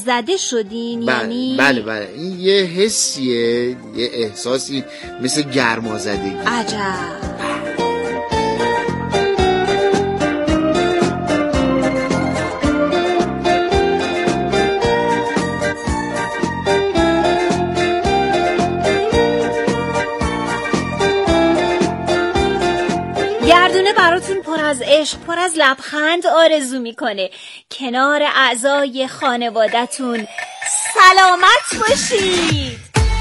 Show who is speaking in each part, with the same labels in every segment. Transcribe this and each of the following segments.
Speaker 1: زده شدین؟ یعنی
Speaker 2: بله این یه حسیه، یه احساسی مثل گرمازدگی.
Speaker 1: عجب. گردونه براتون پر از عشق، پر از لبخند آرزو میکنه. کنار اعضای خانوادتون سلامت باشید.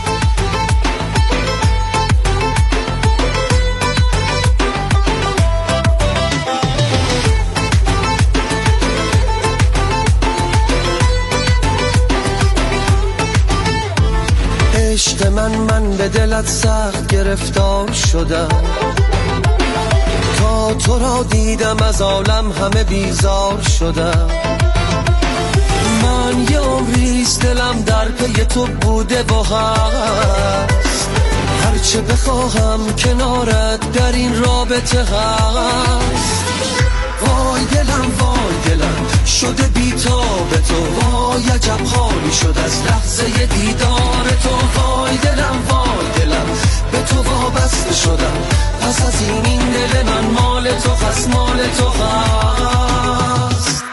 Speaker 3: عشق من به دلت سخت گرفتار شدم، تا تو را دیدم از عالم همه بیزار شدم. من یه عمریست دلم در پی تو بوده و هست، هرچه بخواهم کنارت در این رابطه هست. وای دلم شده بی‌تاب تو، وای عجب حالی شد از لحظه دیدار تو. وای دلم به تو وابسته شدم، پس از این دل من مال تو هست، مال تو هست.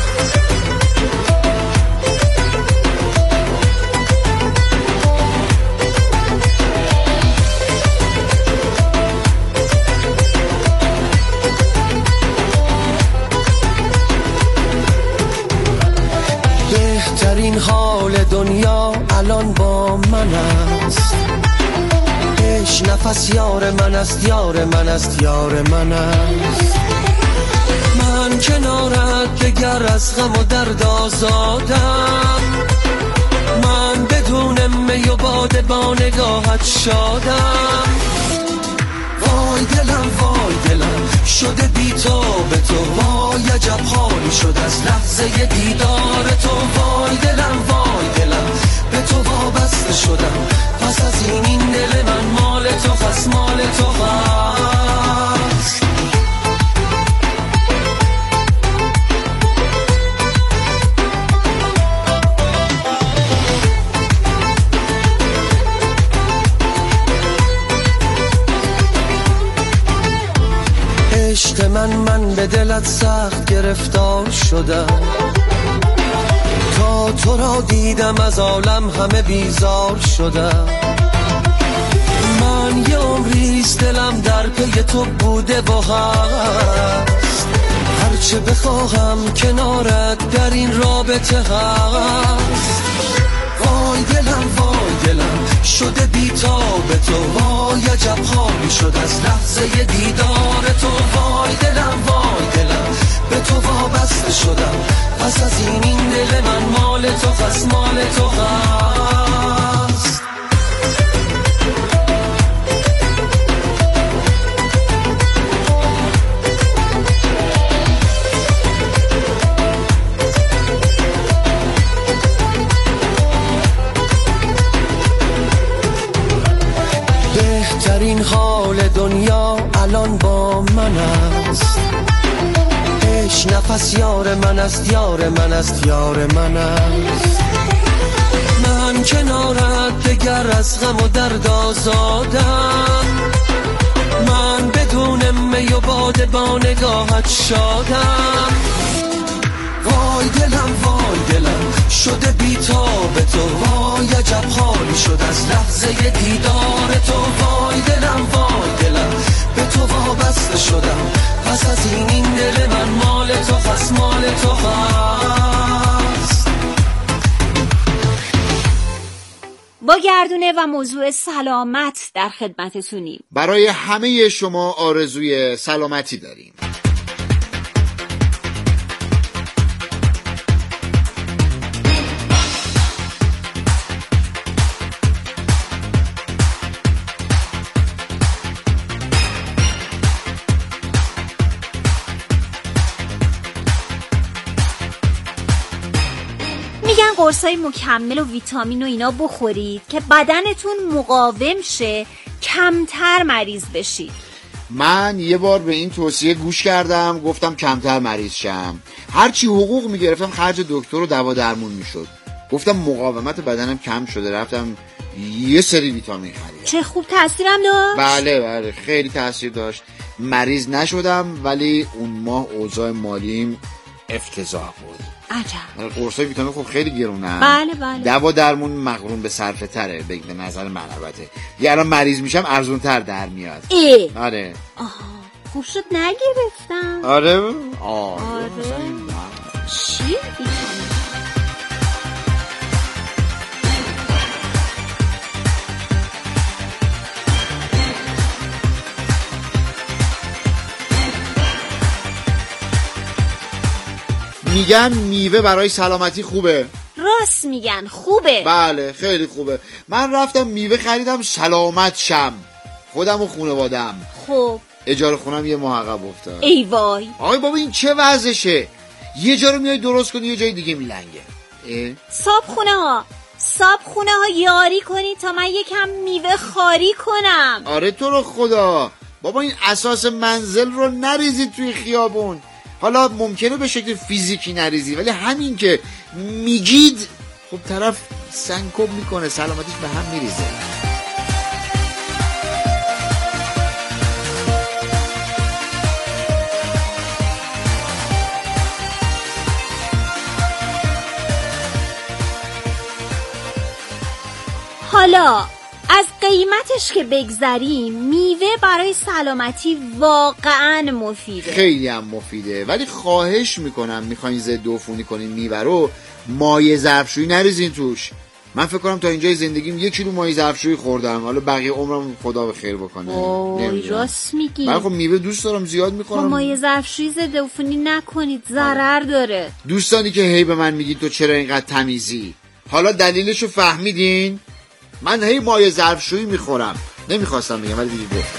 Speaker 3: بهترین حال دنیا الان با من است، هیچ نفس یار من است، یار من است، یار من است. من کنارت دگر از غم و درد آزادم، من بدون می و باده با نگاهت شادم. وای دلم شده بی‌تاب تو، وای عجب حالی شد از لحظه دیدار تو. وای دلم به تو وابسته شدم، پس از این دل من مال تو هست، مال تو هست. عشق من به دلت سخت گرفتار شدم، تا تو را دیدم از عالم همه بیزار شدم. من یه عمریست دلم در پی تو بوده و هست، هرچه بخواهم کنارت در این رابطه هست. وای دلم شده بی‌تاب تو، وای عجب حالی شد از لحظه دیدار تو. وای دلم به تو وابسته شدم، پس از این دل من مال تو هست، مال تو هست. بهترین حال دنیا الان با من است، هیچ نفس یار من است، یار من است، یار من است. من کنارت دگر از غم و درد آزادم، من بدون می و باده با نگاهت شادم. وای دلم شده بی‌تاب تو، وای عجب حالی شد از لحظه دیدار تو. وای دلم به تو وابسته شدم، پس از این دل من مال تو هست، مال تو هست.
Speaker 1: با گردونه و موضوع سلامت در خدمتتونیم.
Speaker 2: برای همه شما آرزوی سلامتی داریم.
Speaker 1: قرصای مکمل و ویتامین و اینا بخورید که بدنتون مقاوم شه، کمتر مریض بشید.
Speaker 2: من یه بار به این توصیه گوش کردم، گفتم کمتر مریض شم. هرچی حقوق میگرفتم خرج دکتر و دوا درمون میشد. گفتم مقاومت بدنم کم شده، رفتم یه سری ویتامین خریدم.
Speaker 1: چه خوب تاثیرم داشت؟
Speaker 2: بله خیلی تاثیر داشت. مریض نشدم ولی اون ماه اوضاع مالیم افتضاح بود.
Speaker 1: عجب.
Speaker 2: قرصای ویتامین خب خیلی گرونن.
Speaker 1: بله.
Speaker 2: دوا درمون مقرون به صرفه تره به نظر من البته. یه الان مریض میشم ارزون تر در میاد. آره.
Speaker 1: آها خوب شد نگرفتم.
Speaker 2: آره.
Speaker 1: چی ویتامین؟
Speaker 2: میگن میوه برای سلامتی خوبه.
Speaker 1: راست میگن خوبه.
Speaker 2: بله خیلی خوبه. من رفتم میوه خریدم سلامت شم، خودم و خانوادم.
Speaker 1: خب
Speaker 2: اجاره خونم یه ماه عقب افتاد.
Speaker 1: ای وای.
Speaker 2: آقای بابا این چه وضعشه؟ یه جا رو میای درست کنی یه جای دیگه میلنگه.
Speaker 1: صابخونه ها یاری کنی تا من یکم میوه خاری کنم.
Speaker 2: آره تو رو خدا بابا این اساس منزل رو نریزید توی خیابون. حالا ممکنه به شکل فیزیکی نریزی ولی همین که میگید خب طرف سنکوب میکنه، سلامتیش به هم میریزه.
Speaker 1: حالا از قیمتش که بگذریم میوه برای سلامتی واقعا مفیده.
Speaker 2: خیلی هم مفیده ولی خواهش میکنم میخواین ضد عفونی کنین میوه رو مایع ظرفشویی نریزین توش. من فکر کنم تا اینجای زندگیم 1 کیلو مایع ظرفشویی خوردم، حالا بقیه عمرم خدا به خیر بکنه.
Speaker 1: راست میگی.
Speaker 2: من خب میوه دوست دارم زیاد میخورم.
Speaker 1: مایع ظرفشویی ضد عفونی نکنید، ضرر داره.
Speaker 2: دوستانی که هی به من میگید تو چرا اینقدر تمیزی، حالا دلیلشو فهمیدین؟ من هی مایع ظرفشویی میخورم. نمیخواستم بگم ولی دیگه گفتم.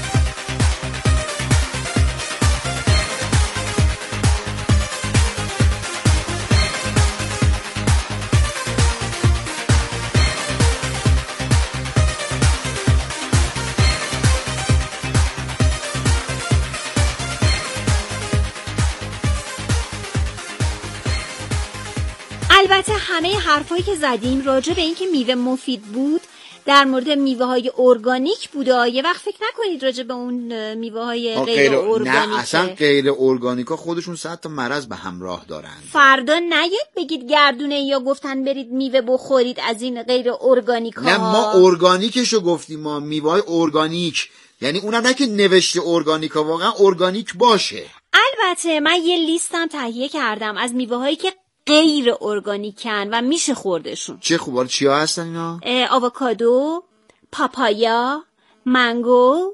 Speaker 1: البته همه حرفایی که زدیم راجع به این که میوه مفید بود در مورد میوه های ارگانیک بوده. یه وقت فکر نکنید راجع به اون میوه های غیر ارگانیک.
Speaker 2: نه اصلا غیر ارگانیکا خودشون 100 تا مرض به همراه دارن.
Speaker 1: فردا نیید بگید گردونه یا گفتن برید میوه بخورید از این غیر ارگانیکا.
Speaker 2: نه ما ارگانیکشو گفتیم، ما میوه های ارگانیک، یعنی اونم نه که نوشته ارگانیکا واقعا ارگانیک باشه.
Speaker 1: البته من یه لیستم تهیه کردم از میوه هایی که غیر ارگانیکن و میشه خوردشون.
Speaker 2: چه خوبه. چیا هستن اینا؟
Speaker 1: آووکادو، پاپایا، منگو.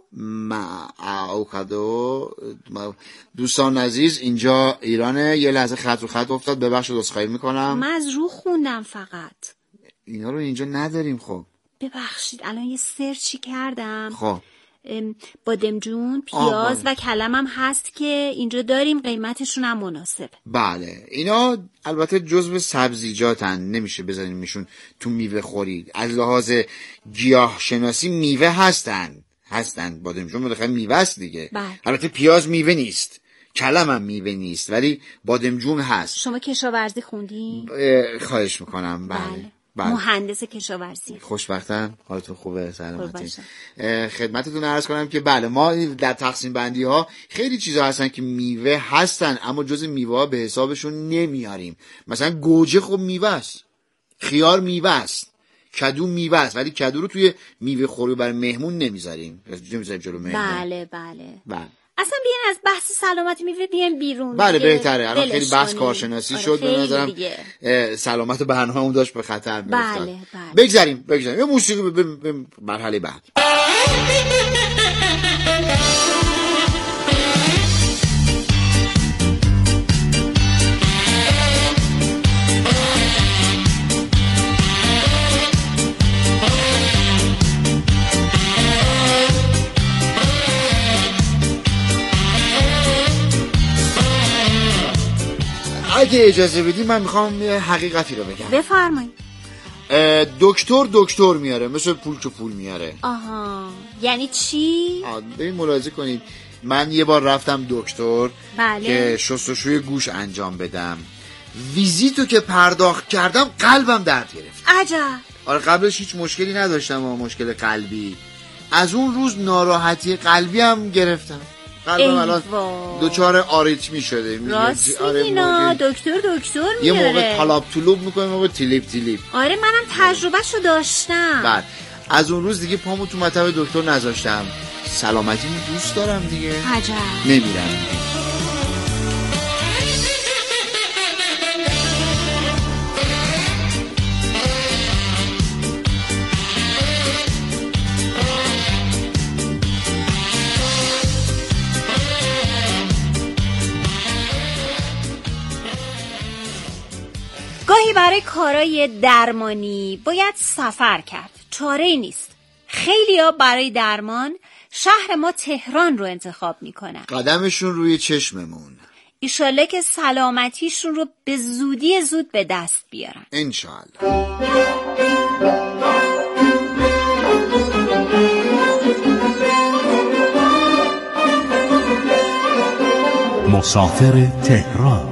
Speaker 2: آووکادو. دوستان عزیز اینجا ایرانه. یه لحظه خط رو خط افتاد، ببخشید عذرخواهی میکنم.
Speaker 1: من از رو خوندم فقط.
Speaker 2: اینا رو اینجا نداریم. خب
Speaker 1: ببخشید الان یه سرچی کردم.
Speaker 2: خب
Speaker 1: بادمجون، پیاز و کلمم هست که اینجا داریم، قیمتشون هم مناسبه.
Speaker 2: بله اینا البته جزو سبزیجاتن، نمیشه بزنیمشون تو میوه خوری. از لحاظ گیاه شناسی میوه هستن. بادمجون بالاخره میوه است دیگه. البته پیاز میوه نیست، کلم هم میوه نیست، ولی بادمجون هست.
Speaker 1: شما کشاورزی خوندین؟
Speaker 2: خواهش میکنم. بله.
Speaker 1: مهندس کشاورزی.
Speaker 2: خوشبختم. حالتون خوبه؟ سلامتی. خدمتتون عرض کنم که بله ما در تقسیم بندی ها خیلی چیزا هستن که میوه هستن اما جز میوه ها به حسابشون نمیاریم. مثلا گوجه خب میوه است، خیار میوه است، کدو میوه است، ولی کدو رو توی میوه خوری برای مهمون نمیذاریم جلو مهمون. بله.
Speaker 1: اصلا بیاین از بحث سلامتی میوه بیاین بیرون.
Speaker 2: بله بهتره. الان خیلی بحث کارشناسی شد به نظرم. سلامت برنامه اون داشت به خطر میافتاد. بگذاریم یه موسیقی به مرحله بعد. اگه اجازه بدی من میخوام یه حقیقتی رو بگم.
Speaker 1: بفرمایید.
Speaker 2: دکتر میاره، مثل پول که پول میاره.
Speaker 1: آها یعنی چی؟
Speaker 2: ببین ملاحظه کنید، من یه بار رفتم دکتر
Speaker 1: بله.
Speaker 2: که شستشوی گوش انجام بدم ویزیتو که پرداخت کردم قلبم درد گرفت.
Speaker 1: عجب.
Speaker 2: آره قبلش هیچ مشکلی نداشتم و مشکل قلبی، از اون روز ناراحتی قلبی هم گرفتم. قلبم الان دوچار آریتمی شده.
Speaker 1: راست میگینا دکتر
Speaker 2: یه
Speaker 1: میاره.
Speaker 2: موقع طلاب طلوب میکنه، موقع تلیب.
Speaker 1: آره منم تجربهشو داشتم.
Speaker 2: بعد از اون روز دیگه پامو تو مطب دکتر نذاشتم. سلامتیمو دوست دارم دیگه.
Speaker 1: عجب.
Speaker 2: نمیرم دیگه.
Speaker 1: گاهی برای کارهای درمانی باید سفر کرد، چاره‌ای نیست. خیلی‌ها برای درمان شهر ما تهران رو انتخاب میکنن.
Speaker 2: قدمشون روی چشممون.
Speaker 1: ایشالله که سلامتیشون رو به زودی زود به دست بیارن.
Speaker 2: انشالله.
Speaker 4: مسافر تهران.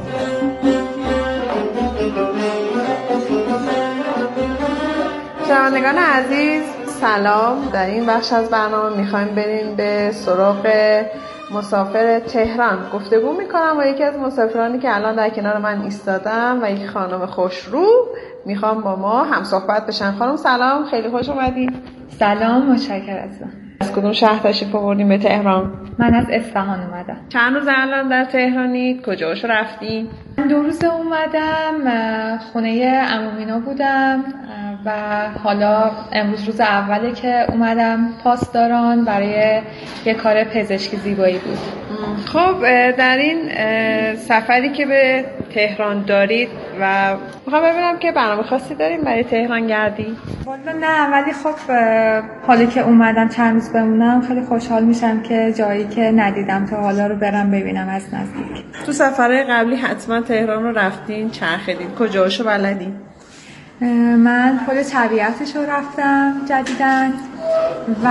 Speaker 5: شنوندگان عزیز سلام. در این بخش از برنامه میخوایم بریم به سراغ مسافر تهران. گفتگو میکنم با یکی از مسافرانی که الان در کنار من ایستادم و یک خانم خوشرو. میخوام با ما هم صحبت بشن. خانم سلام، خیلی خوش اومدید.
Speaker 6: سلام، متشکرم.
Speaker 5: از کدوم شهر تشریف آوردین به تهران؟
Speaker 6: من از اصفهان اومدم.
Speaker 5: چند روز الان در تهرانید؟ کجاشو رفتین؟
Speaker 6: 2 روز اومدم، خونه عمومینا بودم و حالا امروز روز اوله که اومدم پاسداران برای یه کار پزشکی زیبایی بود.
Speaker 5: خب در این سفری که به تهران دارید و میخوام ببینم که برنامه خاصی داریم برای تهران گردی؟
Speaker 6: والا نه، ولی خب حالا که اومدم چند روز بمونم خیلی خوشحال میشم که جایی که ندیدم تا حالا رو برم ببینم از نزدیک.
Speaker 5: تو سفرهای قبلی حتما تهران رو رفتین، چرخیدین، کجاشو بلدین؟
Speaker 6: من پل طبیعتش رو رفتم جدیداً و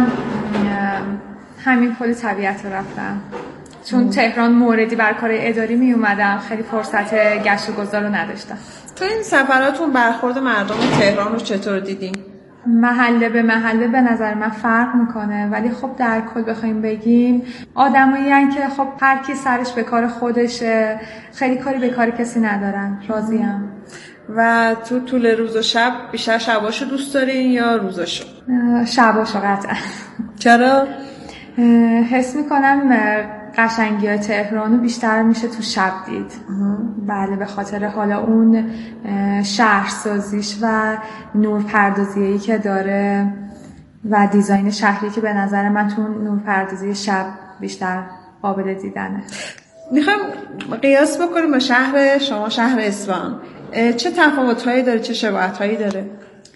Speaker 6: همین پل طبیعت رو رفتم چون تهران موردی بر کار اداری می اومدم، خیلی فرصت گشت و گذار رو نداشتم.
Speaker 5: تو این سفراتون برخورد مردم تهران رو چطور دیدین؟
Speaker 6: محله به محله به نظر من فرق میکنه، ولی خب در کل بخوایم بگیم آدمایی هستن که خب هر کی سرش به کار خودشه، خیلی کاری به کار کسی ندارن، راضیم.
Speaker 5: و تو طول روز و شب بیشتر شباشو دوست دارین یا روزاشو؟
Speaker 6: شباشو قطعا.
Speaker 5: چرا؟
Speaker 6: حس میکنم قشنگی تهرانو بیشتر میشه تو شب دید. بله، به خاطر حالا اون شهرسازیش و نورپردازیایی که داره و دیزاین شهری که به نظر من تو نورپردازی شب بیشتر قابل دیدنه.
Speaker 5: میخوام قیاس بکنیم با شهر شما، شهر اصفهان. چه تفاوت‌هایی داره، چه شباهت‌هایی داره؟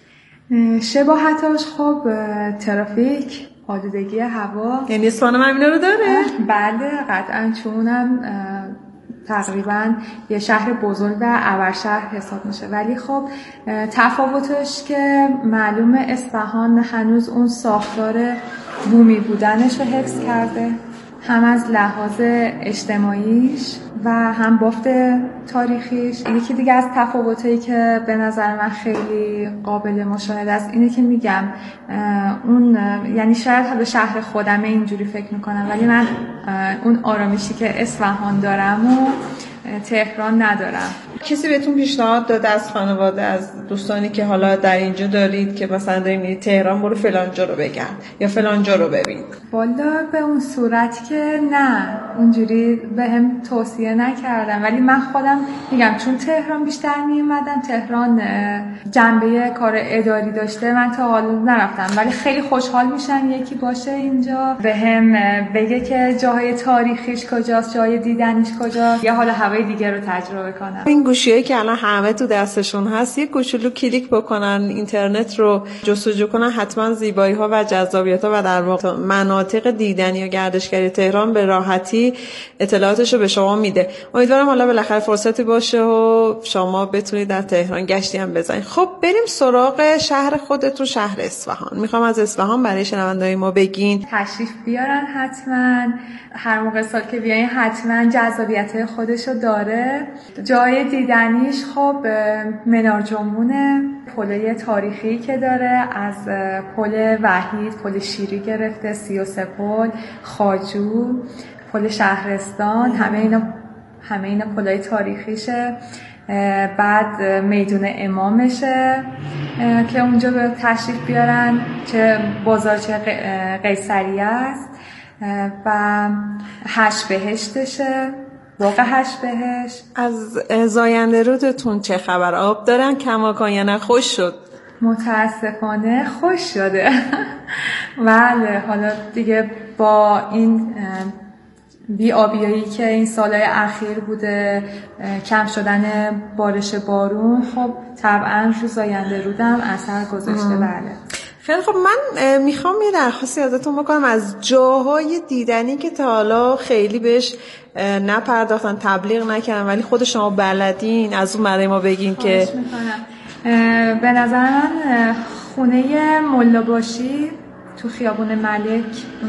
Speaker 6: شباهتاش خب ترافیک، آلودگی هوا.
Speaker 5: یعنی اصفهان هم اینا رو داره؟
Speaker 6: بله قطعا، چونم تقریبا یه شهر بزرگ و ابرشهر حساب میشه، ولی خب تفاوتش که معلومه اصفهان هنوز اون ساختار بومی بودنش رو حفظ کرده، هم از لحاظ اجتماعیش و هم بافت تاریخیش. یکی دیگه از تفاوتایی که به نظر من خیلی قابل مشاهده است اینه که میگم اون یعنی شاید حالا شهر خودمه اینجوری فکر میکنم، ولی من اون آرامشی که اصفهان دارم و تهران ندارم.
Speaker 5: کسی بهتون پیشنهاد داده از خانواده، از دوستانی که حالا در اینجا دارید که مثلا دارید میرید تهران برو فلان جا رو بگرد یا فلان جا رو ببین؟
Speaker 6: والا به اون صورت که نه، اونجوری بهم توصیه نکردم، ولی من خودم میگم چون تهران بیشتر میومدم، تهران جنبه کار اداری داشته، من تا حالا نرفتم، ولی خیلی خوشحال میشم یکی باشه اینجا بهم بگه که جاهای تاریخیش کجاست، جای دیدنش کجاست، یا حالا هوای دیگه رو تجربه کنم.
Speaker 5: این گوشیایی که الان همه تو دستشون هست، یک کوچولو کلیک بکنن، اینترنت رو جستجو کنن، حتما زیبایی‌ها و جذابیت‌ها و در واقع مناطق دیدنی و گردشگری تهران به راحتی اطلاعاتش رو به شما میده. امیدوارم حالا بالاخره فرصتی باشه و شما بتونید در تهران گشتی هم بزنید. خب بریم سراغ شهر خودتون، شهر اصفهان. میخوام از اصفهان برای شنونده‌های ما بگین.
Speaker 6: تشریف بیارن حتما، هر موقع سال که بیاین حتما جذابیت‌های خودشو داره. جای دیدنیش خب منار جنبونه، پل تاریخی که داره، از پل وحید، پل شیری گرفته، 33 پل، خواجو، پل شهرستان، همه اینا پلای تاریخیشه. بعد میدون امامشه که اونجا به تشریف بیارن، چه بازارچه قیصریه است، و هشت بهشتشه، واقع هشت بهشت.
Speaker 5: از زاینده رودتون چه خبر؟ آب دارن کماکان یا نه خوش شد؟
Speaker 6: متاسفانه خوش شده. بله، حالا دیگه با این بی‌آبیایی که این سالهای اخیر بوده، کم شدن بارش بارون، خب طبعا رو زاینده رودم اثر گذاشته. بله.
Speaker 5: خیلی خب، من میخوام یه درخواستی ازتون بکنم از جاهای دیدنی که تا حالا خیلی بهش نپرداختن، تبلیغ نکردن، ولی خود شما بلدین، از اون برای ما بگین که
Speaker 6: به نظر من خونه ملاباشی تو خیابون ملک،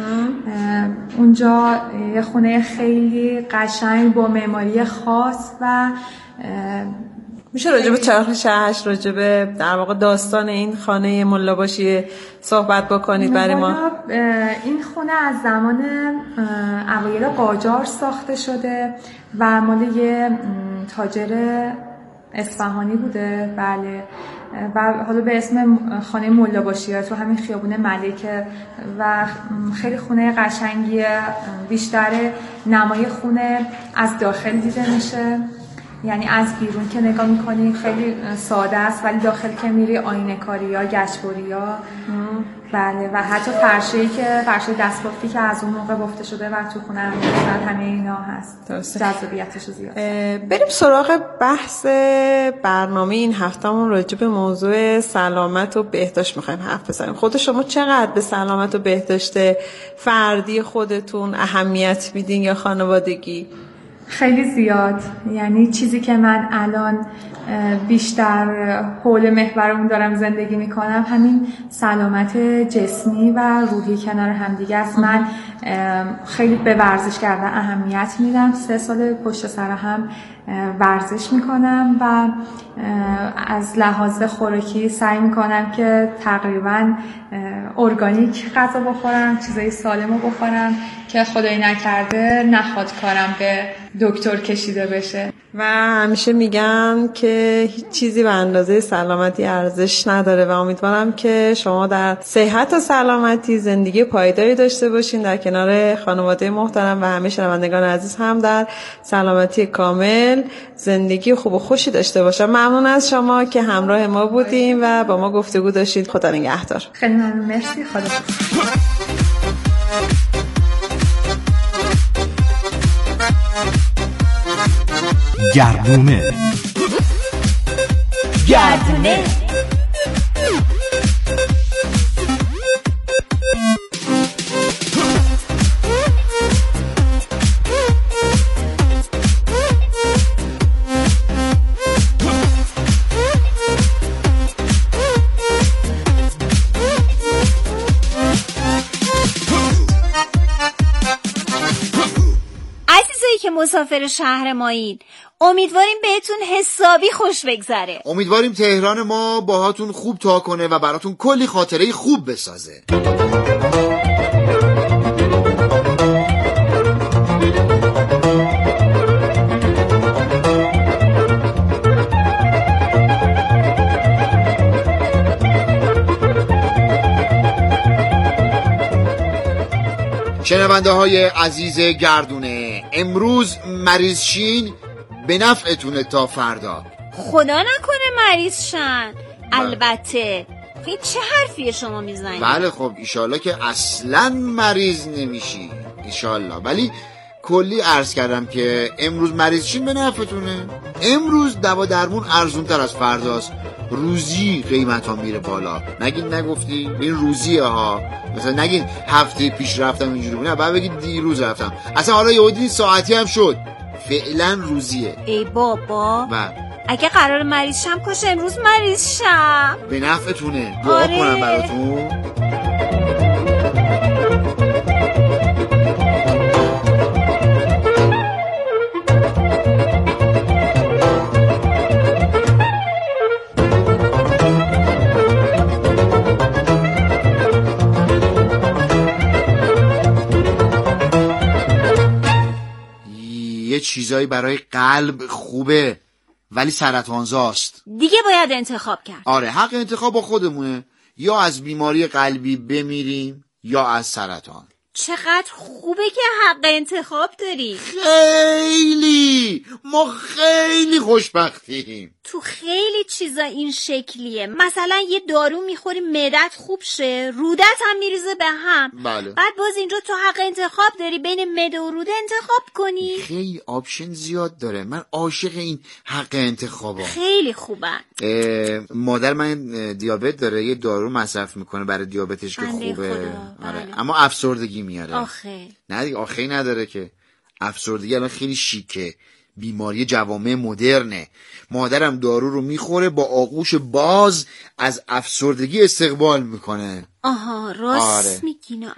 Speaker 6: اونجا یه خونه خیلی قشنگ با معماری خاص و
Speaker 5: میشه راجع به چرخ شهرش، راجع به در واقع داستان این خانه ملاباشی صحبت بکنید برای ما.
Speaker 6: این خونه از زمان اوایل قاجار ساخته شده و مال یه تاجر اصفهانی بوده. بله. و حالا به اسم خانه ملاباشی تو همین خیابون ملکه و خیلی خونه قشنگیه. بیشتر نمای خونه از داخل دیده میشه، یعنی از بیرون که نگاه میکنی خیلی ساده است، ولی داخل که میری آینه کاری ها، گچبری ها، بله، و حتی فرشه دستبافتی که از اون موقع بافته شده و تو خونه همه اینا هست. جذابیتش زیاد.
Speaker 5: بریم سراغ بحث برنامه این هفتهمون. راجع به موضوع سلامت و بهداشت میخوایم حرف بزنیم. خود شما چقدر به سلامت و بهداشت فردی خودتون اهمیت میدین یا خانوادگی؟
Speaker 6: خیلی زیاد. یعنی چیزی که من الان بیشتر حول محورمون دارم زندگی میکنم همین سلامت جسمی و روحی کنار همدیگه است. من خیلی به ورزش کردن اهمیت میدم. 3 سال پشت سر هم ورزش میکنم و از لحاظ خوراکی سعی میکنم که تقریبا ارگانیک غذا بخورم، چیزای سالمو بخورم که خدای نکرده نخواد کارم به دکتر کشیده بشه.
Speaker 5: و همیشه میگن که هیچ چیزی به اندازه سلامتی ارزش نداره و امیدوارم که شما در صحت و سلامتی زندگی پایداری داشته باشین در کنار خانواده محترم و همه شنوندگان عزیز هم در سلامتی کامل زندگی خوب و خوشی داشته باشن. ممنون از شما که همراه ما بودیم و با ما گفتگو داشتید. خدا نگهدار.
Speaker 6: خیلی ممنون. مرسی. خدا
Speaker 4: گردونه
Speaker 1: که مسافر شهر مایین، امیدواریم بهتون حسابی خوش بگذره.
Speaker 2: امیدواریم تهران ما باهاتون خوب تا کنه و براتون کلی خاطره خوب بسازه. شنونده های عزیز گردونه، امروز مریض شین به نفعتونه تا فردا.
Speaker 1: خدا نکنه مریض شن. البته چه حرفیه شما میزنید؟
Speaker 2: بله خب ایشالله که اصلا مریض نمیشی ایشالله، ولی کلی عرض کردم که امروز مریض شین به نفعتونه. امروز دوا درمون ارزون تر از فرداست. روزی قیمت ها میره بالا. نگفتی؟ این روزیه ها. مثلا نگین هفته پیش رفتم اینجوری بود، نه بعد بگید دیروز رفتم. اصلا حالا یه دین ساعتی هم شد. فعلا روزیه.
Speaker 1: ای بابا اگه قرار مریض شم کاش امروز مریض شم.
Speaker 2: به نفعتونه. دعا کنم براتون. یه چیزایی برای قلب خوبه ولی سرطانزاست،
Speaker 1: دیگه باید انتخاب کرد.
Speaker 2: آره، حق انتخاب با خودمونه، یا از بیماری قلبی بمیریم یا از سرطان.
Speaker 1: چقدر خوبه که حق انتخاب داری.
Speaker 2: خیلی، ما خیلی خوشبختیم.
Speaker 1: تو خیلی چیزا این شکلیه. مثلا یه دارو میخوری معدت خوب شه، رودت هم میریزه به هم.
Speaker 2: بله.
Speaker 1: بعد باز اینجا تو حق انتخاب داری بین معده و روده انتخاب کنی.
Speaker 2: خیلی آپشن زیاد داره. من عاشق این حق انتخابم.
Speaker 1: خیلی خوبن.
Speaker 2: مادر من دیابت داره، یه دارو مصرف میکنه برای دیابتش که خوبه. آره. اما افسردگی میاره.
Speaker 1: آخه
Speaker 2: نه دیگه، آخه نداره که. افسردگی الان خیلی شیکه، بیماری جوامع مدرنه. مادرم دارو رو میخوره، با آغوش باز از افسردگی استقبال میکنه.
Speaker 1: آها، راست.
Speaker 2: آره.
Speaker 1: میگین.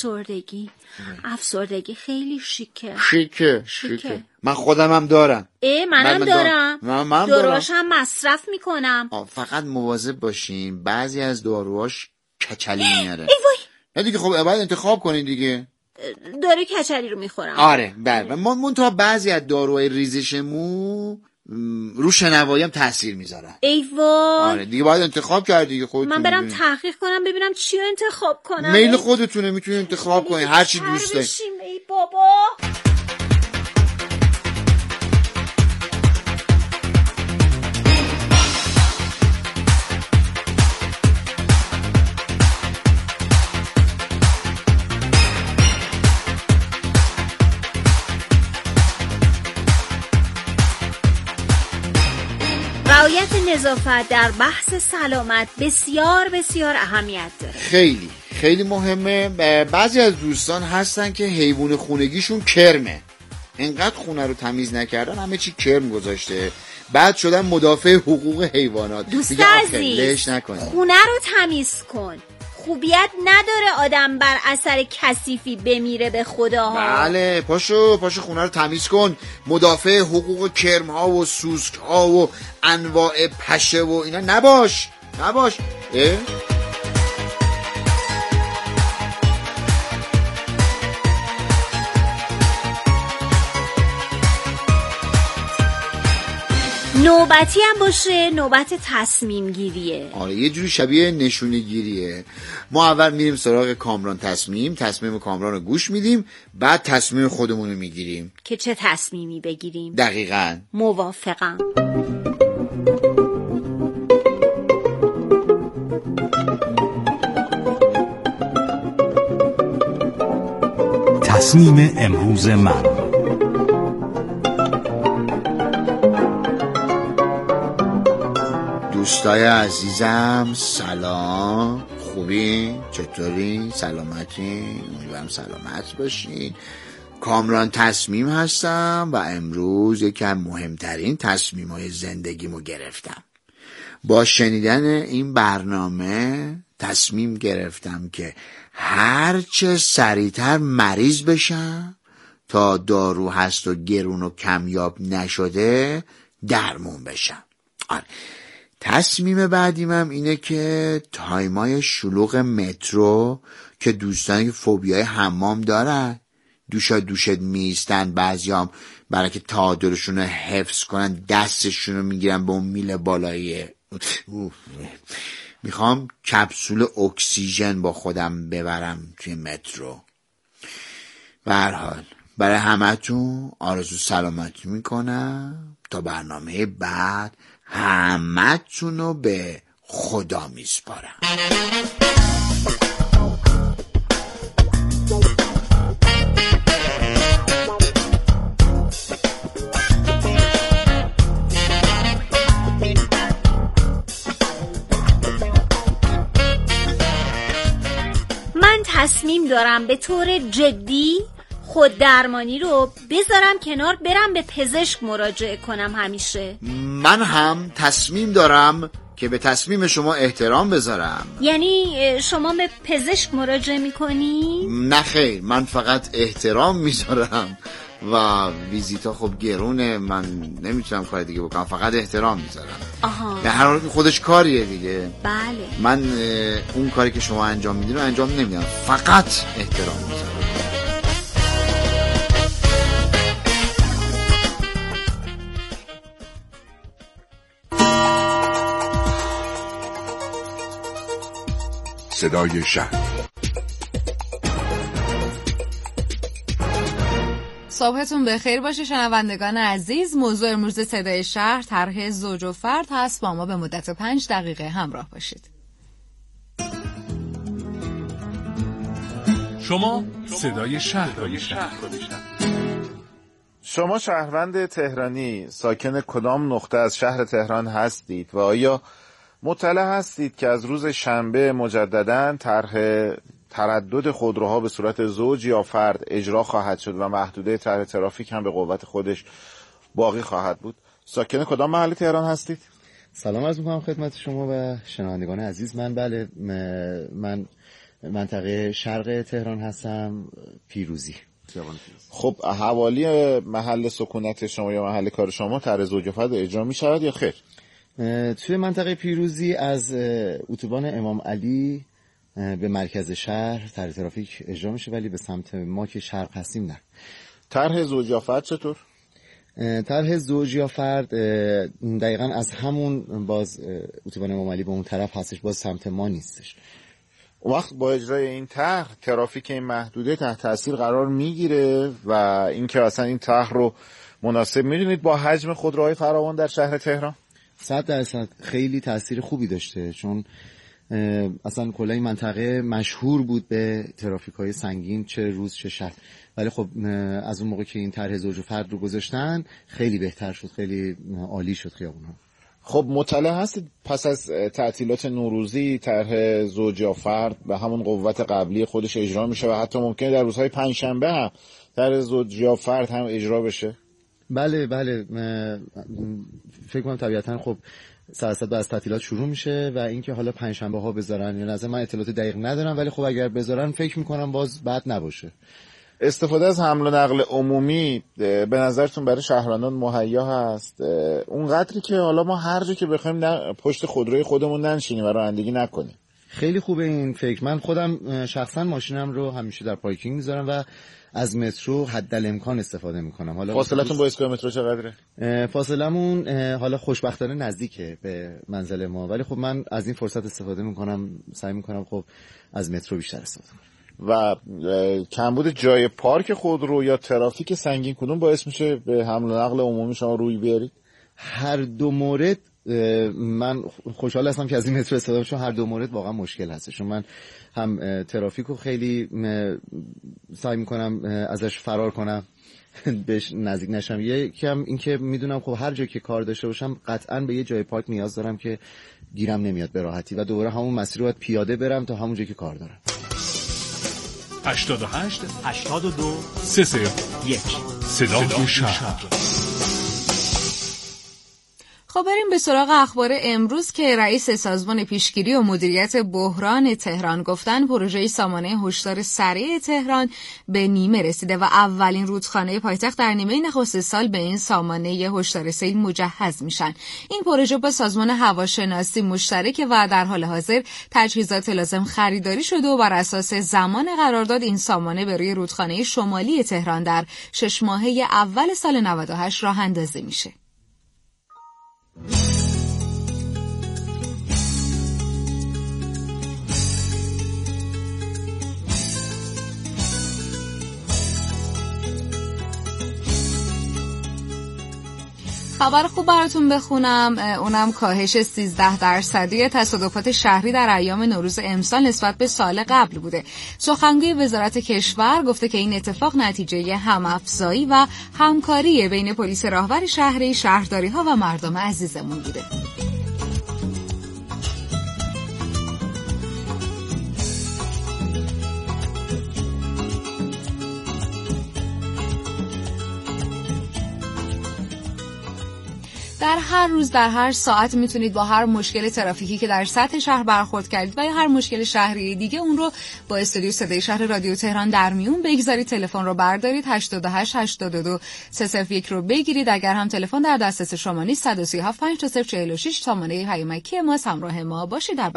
Speaker 1: افسردگی خیلی شیکه.
Speaker 2: من خودم هم دارم.
Speaker 1: منم دارم.
Speaker 2: من
Speaker 1: داروهاش هم مصرف میکنم.
Speaker 2: فقط مواظب باشین، بعضی از داروهاش کچلی میاره.
Speaker 1: ای وای.
Speaker 2: نه دیگه، خب باید انتخاب کنین دیگه.
Speaker 1: دارو کچلی رو میخورم.
Speaker 2: آره بله. من تا بعضی از داروهای ریزش مو رو شنوایی هم تاثیر میذارن.
Speaker 1: ای وای.
Speaker 2: آره دیگه باید انتخاب کرد دیگه. خودتون
Speaker 1: من برم تحقیق کنم ببینم چی رو انتخاب کنم.
Speaker 2: میل خودتونه، میتونی انتخاب کنی هر چی دوست داری.
Speaker 1: ای بابا. رعایت نظافت در بحث سلامت بسیار بسیار اهمیت داره.
Speaker 2: خیلی خیلی مهمه. بعضی از دوستان هستن که حیوان خونگیشون کرمه، انقدر خونه رو تمیز نکردن، همه چی کرم گذاشته، بعد شدن مدافع حقوق حیوانات.
Speaker 1: دوست عزیز، خونه رو تمیز کن. خوبیت نداره آدم بر اثر کثیفی بمیره به خدا.
Speaker 2: بله، پاشو خونه رو تمیز کن. مدافع حقوق کرم ها و سوسک ها و انواع پشه و اینا نباش.
Speaker 1: نوبتی هم باشه، نوبت تصمیم گیریه.
Speaker 2: آره، یه جوری شبیه نشونه گیریه. ما اول میریم سراغ کامران تصمیم کامران رو گوش میدیم، بعد تصمیم خودمون رو میگیریم
Speaker 1: که چه تصمیمی بگیریم.
Speaker 2: دقیقاً.
Speaker 1: موافقم.
Speaker 4: تصمیم امروز من.
Speaker 2: دوستای عزیزم سلام، خوبی؟ چطوری؟ سلامتی؟ امیدوارم سلامت باشین. کامران تصمیم هستم و امروز یکی از مهمترین تصمیم‌های زندگیمو گرفتم. با شنیدن این برنامه تصمیم گرفتم که هرچه سریعتر مریض بشم تا دارو هست و گرون و کمیاب نشده درمون بشم. آره. تصمیم بعدیمم اینه که تایمای شلوغ مترو که دوستانی که فوبیای حمام دارن، دوشت میستن، بعضیام برای که تعادلشون رو حفظ کنن دستشون رو میگیرن به اون میل بالایی. میخوام کپسول اکسیژن با خودم ببرم توی مترو. به هر حال برای همتون آرزو سلامتی میکنم. تا برنامه بعد همتون رو به خدا میسپارم.
Speaker 1: من تصمیم دارم به طور جدی خود درمانی رو بذارم کنار، برم به پزشک مراجعه کنم همیشه.
Speaker 2: من هم تصمیم دارم که به تصمیم شما احترام بذارم.
Speaker 1: یعنی شما به پزشک مراجعه میکنی؟
Speaker 2: نه خیر، من فقط احترام میذارم و ویزیتا خب گرونه، من نمیتونم کار دیگه بکنم، فقط احترام میذارم.
Speaker 1: آها.
Speaker 2: به هر حال خودش کاریه دیگه.
Speaker 1: بله.
Speaker 2: من اون کاری که شما انجام میدین رو انجام نمیدم، فقط احترام میذارم.
Speaker 7: صدای شهر.
Speaker 8: صبحتون بخیر باشه شنوندگان عزیز. موضوع امروز صدای شهر طرح زوج و فرد هست. با ما به مدت 5 دقیقه همراه باشید.
Speaker 4: شما صدای شهر.
Speaker 9: شما شهروند تهرانی ساکن کدام نقطه از شهر تهران هستید و آیا مطلع هستید که از روز شنبه مجدداً طرح تردد خودروها به صورت زوج یا فرد اجرا خواهد شد و محدوده طرح ترافیک هم به قوت خودش باقی خواهد بود؟ ساکن کدام محل تهران هستید؟
Speaker 10: سلام عرض می‌کنم خدمت شما و شنوندگان عزیز. من منطقه شرق تهران هستم، پیروزی.
Speaker 9: خب حوالی محل سکونت شما یا محل کار شما طرح زوج و فرد اجرا می شود یا خیر؟
Speaker 10: توی منطقه پیروزی از اتوبان امام علی به مرکز شهر طرح ترافیک اجرا میشه، ولی به سمت ما که شرق هستیم نه.
Speaker 9: طرح زوج یا فرد چطور؟
Speaker 10: طرح زوج یا فرد دقیقاً از همون باز اتوبان امام علی به اون طرف هستش، باز سمت ما نیستش.
Speaker 9: وقت با اجرای این طرح ترافیک این محدوده تحت تاثیر قرار میگیره و اینکه اصلا این طرح رو مناسب میدونید با حجم خودروهای فراوان در شهر تهران؟
Speaker 10: 100% خیلی تاثیر خوبی داشته، چون اصلا کلا این منطقه مشهور بود به ترافیک‌های سنگین، چه روز چه شب. ولی خب از اون موقع که این طرح زوج و فرد رو گذاشتن خیلی بهتر شد، خیلی عالی شد خیابون‌ها.
Speaker 9: خب مطلع هستید پس از تعطیلات نوروزی طرح زوج یا فرد به همون قوت قبلی خودش اجرا میشه و حتی ممکنه در روزهای پنجشنبه هم طرح زوج یا فرد هم اجرا بشه؟
Speaker 10: بله فکر کنم طبیعتاً خب سرصد از تعطیلات شروع میشه و اینکه حالا پنجشنبه ها بذارن یا نظر من اطلاعات دقیق ندارم، ولی خب اگر بذارن فکر میکنم باز بد نباشه.
Speaker 9: استفاده از حمل و نقل عمومی به نظرتون برای شهروندان مهیا هست؟ اون قدری که حالا ما هر جا که بخوایم پشت خودروی خودمون ننشینیم و رانندگی نکنیم.
Speaker 10: خیلی خوبه این فکر. من خودم شخصا ماشینم رو همیشه در پارکینگ میذارم و از مترو حدالامکان استفاده میکنم. حالا
Speaker 9: فاصلتون با ایستگاه مترو چقدره؟
Speaker 10: فاصلمون حالا خوشبختانه نزدیکه به منزل ما، ولی خب من از این فرصت استفاده میکنم، سعی میکنم خب از مترو بیشتر استفاده کنم.
Speaker 9: و کمبود جای پارک خودرو یا ترافیک سنگین کدوم باعث میشه به حمل و نقل عمومی شما روی بیارید؟
Speaker 10: هر دو مورد من خوشحال هستم که از این مترو استفاده کنم، چون هر دو مورد واقعا مشکل هست. چون من هم ترافیک رو خیلی سعی میکنم ازش فرار کنم، بهش نزدیک نشم. یکم این که میدونم خب هر جا که کار داشته باشم قطعا به یه جای پارک نیاز دارم که گیرم نمیاد به راحتی و دوباره همون مسیر رو باید پیاده برم تا همون جایی که کار دارم.
Speaker 4: 88 82 301 صدای شهر.
Speaker 8: خب بریم به سراغ اخبار امروز که رئیس سازمان پیشگیری و مدیریت بحران تهران گفتن پروژه سامانه هشدار سریع تهران به نیمه رسیده و اولین رودخانه پایتخت در نیمه نخست سال به این سامانه هشدار سیل مجهز میشن. این پروژه با سازمان هواشناسی مشترکه و در حال حاضر تجهیزات لازم خریداری شده و بر اساس زمان قرارداد این سامانه به روی رودخانه شمالی تهران در 6 ماهه اول سال 98 راه اندازی میشه. خبر خوب براتون بخونم، اونم کاهش 13% تصادفات شهری در ایام نوروز امسال نسبت به سال قبل بوده. سخنگوی وزارت کشور گفته که این اتفاق نتیجه هم‌افزایی و همکاری بین پلیس راهور شهری، شهرداری‌ها و مردم عزیزمون بوده. در هر روز در هر ساعت میتونید با هر مشکل ترافیکی که در سطح شهر برخورد کردید و یا هر مشکل شهری دیگه اون رو با استودیو صدای شهر رادیو تهران در میون بگذارید. تلفن رو بردارید 88 82 301 رو بگیرید. اگر هم تلفن در دسترس شما نیست 137 5046 تامانه پیامکی ما همراه ما باشید. در